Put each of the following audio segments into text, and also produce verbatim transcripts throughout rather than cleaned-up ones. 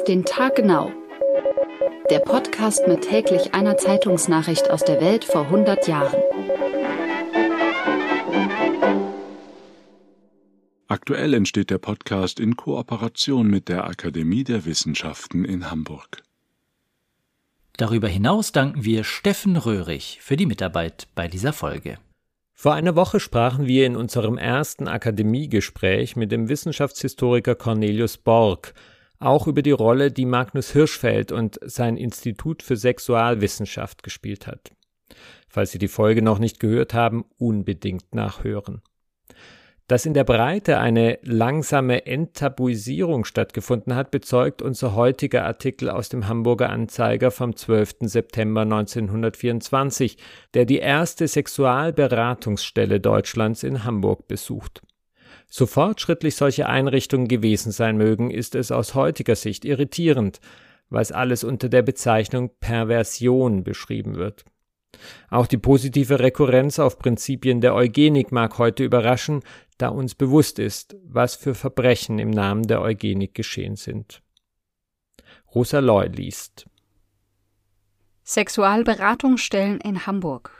Auf den Tag genau. Der Podcast mit täglich einer Zeitungsnachricht aus der Welt vor hundert Jahren. Aktuell entsteht der Podcast in Kooperation mit der Akademie der Wissenschaften in Hamburg. Darüber hinaus danken wir Steffen Röhrig für die Mitarbeit bei dieser Folge. Vor einer Woche sprachen wir in unserem ersten Akademiegespräch mit dem Wissenschaftshistoriker Cornelius Borck auch über die Rolle, die Magnus Hirschfeld und sein Institut für Sexualwissenschaft gespielt hat. Falls Sie die Folge noch nicht gehört haben, unbedingt nachhören. Dass in der Breite eine langsame Enttabuisierung stattgefunden hat, bezeugt unser heutiger Artikel aus dem Hamburger Anzeiger vom zwölften September neunzehnhundertvierundzwanzig, der die erste Sexualberatungsstelle Deutschlands in Hamburg besucht. So fortschrittlich solche Einrichtungen gewesen sein mögen, ist es aus heutiger Sicht irritierend, was alles unter der Bezeichnung Perversion beschrieben wird. Auch die positive Rekurrenz auf Prinzipien der Eugenik mag heute überraschen, da uns bewusst ist, was für Verbrechen im Namen der Eugenik geschehen sind. Rosa Loy liest. Sexualberatungsstellen in Hamburg.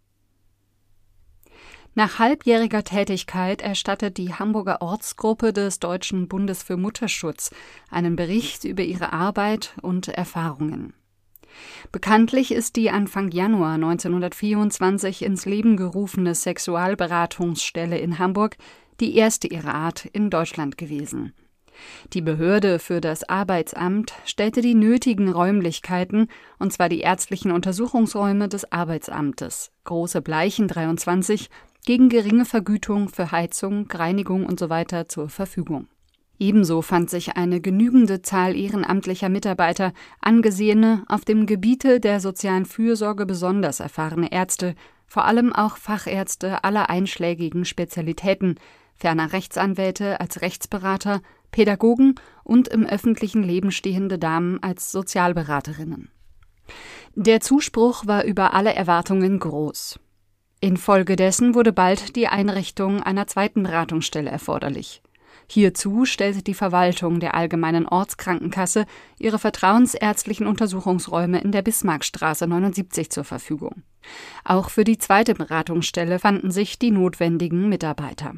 Nach halbjähriger Tätigkeit erstattet die Hamburger Ortsgruppe des Deutschen Bundes für Mutterschutz einen Bericht über ihre Arbeit und Erfahrungen. Bekanntlich ist die Anfang Januar neunzehnhundertvierundzwanzig ins Leben gerufene Sexualberatungsstelle in Hamburg die erste ihrer Art in Deutschland gewesen. Die Behörde für das Arbeitsamt stellte die nötigen Räumlichkeiten, und zwar die ärztlichen Untersuchungsräume des Arbeitsamtes, Große Bleichen dreiundzwanzig, gegen geringe Vergütung für Heizung, Reinigung usw. zur Verfügung. Ebenso fand sich eine genügende Zahl ehrenamtlicher Mitarbeiter, angesehene, auf dem Gebiete der sozialen Fürsorge besonders erfahrene Ärzte, vor allem auch Fachärzte aller einschlägigen Spezialitäten, ferner Rechtsanwälte als Rechtsberater, Pädagogen und im öffentlichen Leben stehende Damen als Sozialberaterinnen. Der Zuspruch war über alle Erwartungen groß. Infolgedessen wurde bald die Einrichtung einer zweiten Beratungsstelle erforderlich. Hierzu stellte die Verwaltung der Allgemeinen Ortskrankenkasse ihre vertrauensärztlichen Untersuchungsräume in der Bismarckstraße neunundsiebzig zur Verfügung. Auch für die zweite Beratungsstelle fanden sich die notwendigen Mitarbeiter.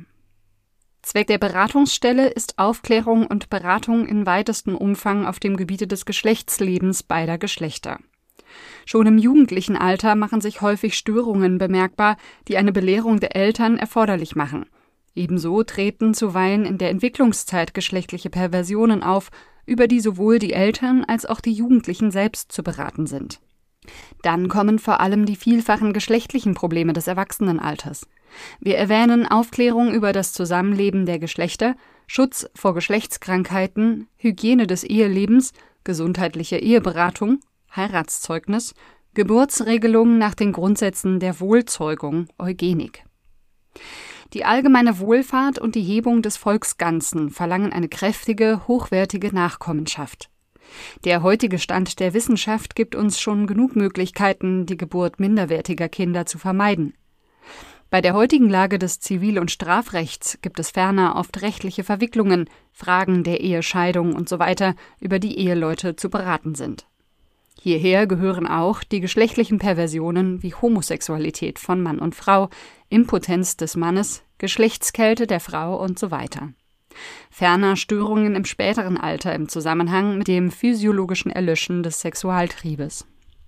Zweck der Beratungsstelle ist Aufklärung und Beratung in weitestem Umfang auf dem Gebiete des Geschlechtslebens beider Geschlechter. Schon im jugendlichen Alter machen sich häufig Störungen bemerkbar, die eine Belehrung der Eltern erforderlich machen. Ebenso treten zuweilen in der Entwicklungszeit geschlechtliche Perversionen auf, über die sowohl die Eltern als auch die Jugendlichen selbst zu beraten sind. Dann kommen vor allem die vielfachen geschlechtlichen Probleme des Erwachsenenalters. Wir erwähnen Aufklärung über das Zusammenleben der Geschlechter, Schutz vor Geschlechtskrankheiten, Hygiene des Ehelebens, gesundheitliche Eheberatung, Heiratszeugnis, Geburtsregelungen nach den Grundsätzen der Wohlzeugung, Eugenik. Die allgemeine Wohlfahrt und die Hebung des Volksganzen verlangen eine kräftige, hochwertige Nachkommenschaft. Der heutige Stand der Wissenschaft gibt uns schon genug Möglichkeiten, die Geburt minderwertiger Kinder zu vermeiden. Bei der heutigen Lage des Zivil- und Strafrechts gibt es ferner oft rechtliche Verwicklungen, Fragen der Ehescheidung usw., über die Eheleute zu beraten sind. Hierher gehören auch die geschlechtlichen Perversionen wie Homosexualität von Mann und Frau, Impotenz des Mannes, Geschlechtskälte der Frau usw. Ferner Störungen im späteren Alter im Zusammenhang mit dem physiologischen Erlöschen des Sexualtriebes.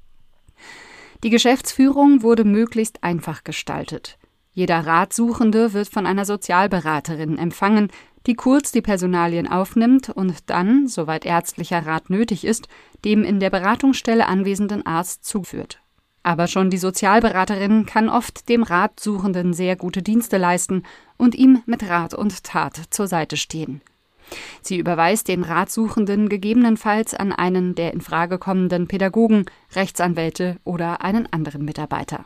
Die Geschäftsführung wurde möglichst einfach gestaltet. Jeder Ratsuchende wird von einer Sozialberaterin empfangen, die kurz die Personalien aufnimmt und dann, soweit ärztlicher Rat nötig ist, dem in der Beratungsstelle anwesenden Arzt zuführt. Aber schon die Sozialberaterin kann oft dem Ratsuchenden sehr gute Dienste leisten und ihm mit Rat und Tat zur Seite stehen. Sie überweist den Ratsuchenden gegebenenfalls an einen der in Frage kommenden Pädagogen, Rechtsanwälte oder einen anderen Mitarbeiter.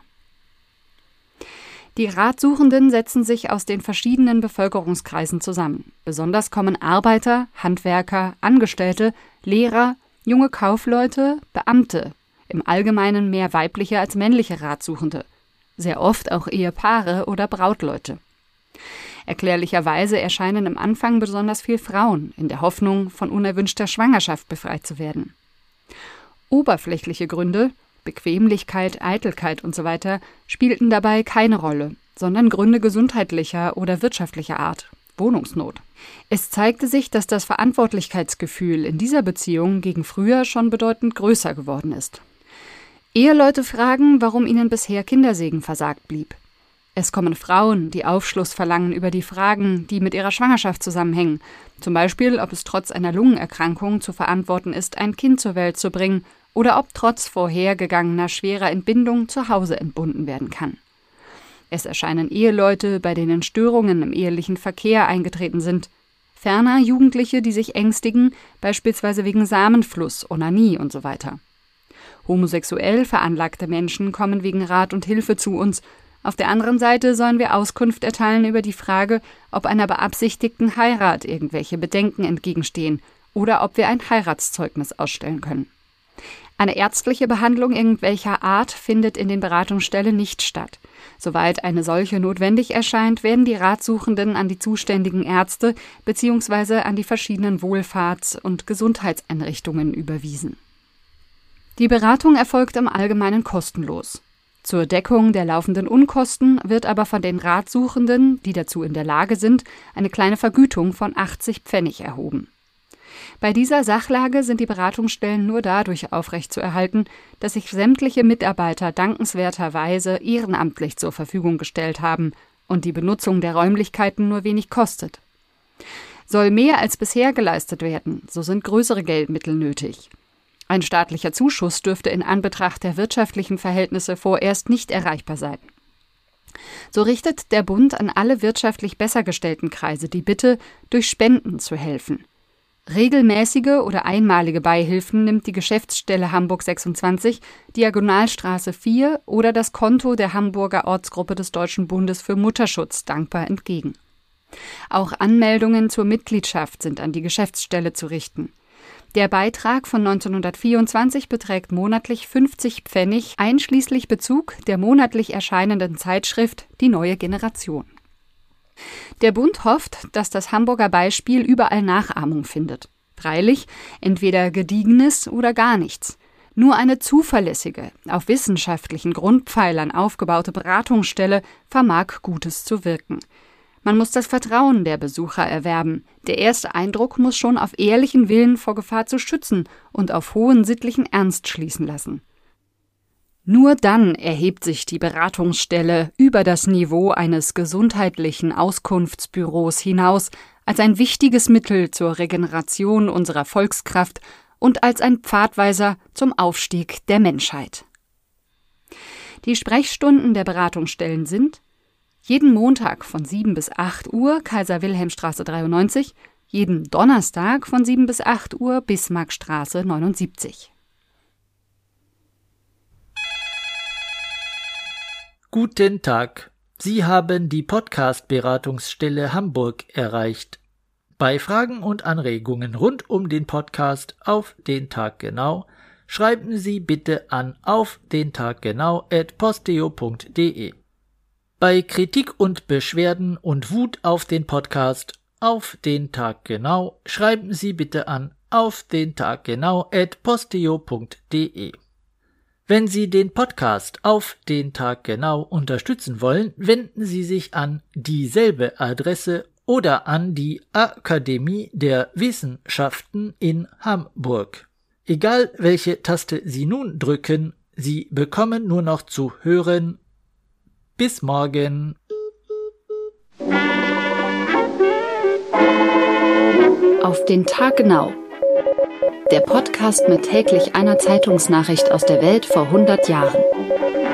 Die Ratsuchenden setzen sich aus den verschiedenen Bevölkerungskreisen zusammen. Besonders kommen Arbeiter, Handwerker, Angestellte, Lehrer, junge Kaufleute, Beamte, im Allgemeinen mehr weibliche als männliche Ratsuchende, sehr oft auch Ehepaare oder Brautleute. Erklärlicherweise erscheinen am Anfang besonders viel Frauen, in der Hoffnung, von unerwünschter Schwangerschaft befreit zu werden. Oberflächliche Gründe, Bequemlichkeit, Eitelkeit usw. spielten dabei keine Rolle, sondern Gründe gesundheitlicher oder wirtschaftlicher Art, Wohnungsnot. Es zeigte sich, dass das Verantwortlichkeitsgefühl in dieser Beziehung gegen früher schon bedeutend größer geworden ist. Eheleute fragen, warum ihnen bisher Kindersegen versagt blieb. Es kommen Frauen, die Aufschluss verlangen über die Fragen, die mit ihrer Schwangerschaft zusammenhängen, zum Beispiel, ob es trotz einer Lungenerkrankung zu verantworten ist, ein Kind zur Welt zu bringen, oder ob trotz vorhergegangener schwerer Entbindung zu Hause entbunden werden kann. Es erscheinen Eheleute, bei denen Störungen im ehelichen Verkehr eingetreten sind. Ferner Jugendliche, die sich ängstigen, beispielsweise wegen Samenfluss, Onanie usw. Homosexuell veranlagte Menschen kommen wegen Rat und Hilfe zu uns. Auf der anderen Seite sollen wir Auskunft erteilen über die Frage, ob einer beabsichtigten Heirat irgendwelche Bedenken entgegenstehen oder ob wir ein Heiratszeugnis ausstellen können. Eine ärztliche Behandlung irgendwelcher Art findet in den Beratungsstellen nicht statt. Soweit eine solche notwendig erscheint, werden die Ratsuchenden an die zuständigen Ärzte bzw. an die verschiedenen Wohlfahrts- und Gesundheitseinrichtungen überwiesen. Die Beratung erfolgt im Allgemeinen kostenlos. Zur Deckung der laufenden Unkosten wird aber von den Ratsuchenden, die dazu in der Lage sind, eine kleine Vergütung von achtzig Pfennig erhoben. Bei dieser Sachlage sind die Beratungsstellen nur dadurch aufrechtzuerhalten, dass sich sämtliche Mitarbeiter dankenswerterweise ehrenamtlich zur Verfügung gestellt haben und die Benutzung der Räumlichkeiten nur wenig kostet. Soll mehr als bisher geleistet werden, so sind größere Geldmittel nötig. Ein staatlicher Zuschuss dürfte in Anbetracht der wirtschaftlichen Verhältnisse vorerst nicht erreichbar sein. So richtet der Bund an alle wirtschaftlich besser gestellten Kreise die Bitte, durch Spenden zu helfen. Regelmäßige oder einmalige Beihilfen nimmt die Geschäftsstelle Hamburg sechsundzwanzig, Diagonalstraße vier oder das Konto der Hamburger Ortsgruppe des Deutschen Bundes für Mutterschutz dankbar entgegen. Auch Anmeldungen zur Mitgliedschaft sind an die Geschäftsstelle zu richten. Der Beitrag von neunzehnhundertvierundzwanzig beträgt monatlich fünfzig Pfennig, einschließlich Bezug der monatlich erscheinenden Zeitschrift Die neue Generation. Der Bund hofft, dass das Hamburger Beispiel überall Nachahmung findet. Freilich, entweder Gediegenes oder gar nichts. Nur eine zuverlässige, auf wissenschaftlichen Grundpfeilern aufgebaute Beratungsstelle vermag Gutes zu wirken. Man muss das Vertrauen der Besucher erwerben. Der erste Eindruck muss schon auf ehrlichen Willen vor Gefahr zu schützen und auf hohen sittlichen Ernst schließen lassen. Nur dann erhebt sich die Beratungsstelle über das Niveau eines gesundheitlichen Auskunftsbüros hinaus als ein wichtiges Mittel zur Regeneration unserer Volkskraft und als ein Pfadweiser zum Aufstieg der Menschheit. Die Sprechstunden der Beratungsstellen sind jeden Montag von sieben bis acht Uhr Kaiser-Wilhelm-Straße dreiundneunzig, jeden Donnerstag von sieben bis acht Uhr Bismarckstraße neunundsiebzig. Guten Tag. Sie haben die Podcast-Beratungsstelle Hamburg erreicht. Bei Fragen und Anregungen rund um den Podcast Auf den Tag genau schreiben Sie bitte an auf den Tag genau at posteo punkt de. Bei Kritik und Beschwerden und Wut auf den Podcast Auf den Tag genau schreiben Sie bitte an auf den Tag genau at posteo punkt de. Wenn Sie den Podcast Auf den Tag genau unterstützen wollen, wenden Sie sich an dieselbe Adresse oder an die Akademie der Wissenschaften in Hamburg. Egal welche Taste Sie nun drücken, Sie bekommen nur noch zu hören: Bis morgen. Auf den Tag genau. Der Podcast mit täglich einer Zeitungsnachricht aus der Welt vor hundert Jahren.